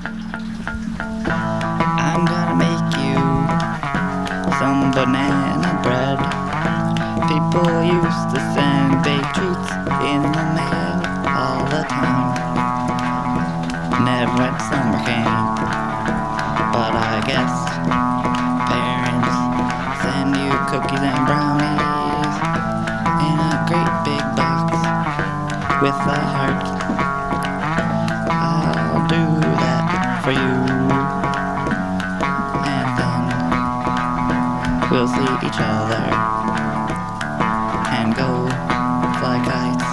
I'm gonna make you some banana bread. People used to send baked treats in the mail all the time. Never went to summer camp, but I guess parents send you cookies and brownies in a great big box with a heart. I'll do that for you, and then we'll see each other and go fly kites.